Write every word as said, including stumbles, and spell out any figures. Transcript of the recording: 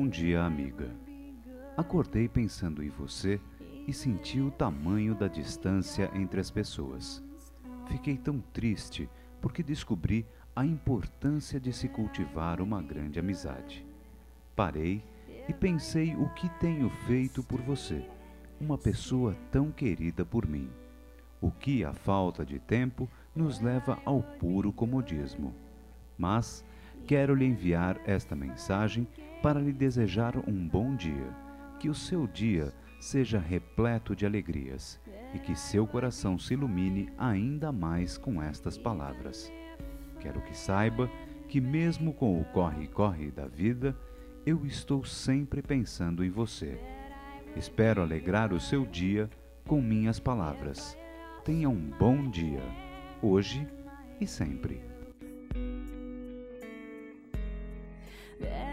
dia, amiga. Acordei pensando em você e senti o tamanho da distância entre as pessoas. Fiquei tão triste porque descobri a importância de se cultivar uma grande amizade. Parei e pensei o que tenho feito por você, uma pessoa tão querida por mim. O que a falta de tempo nos leva ao puro comodismo. Mas quero lhe enviar esta mensagem para lhe desejar um bom dia, que o seu dia seja repleto de alegrias e que seu coração se ilumine ainda mais com estas palavras. Quero que saiba que mesmo com o corre-corre da vida, eu estou sempre pensando em você. Espero alegrar o seu dia com minhas palavras. Tenha um bom dia, hoje e sempre. Yeah.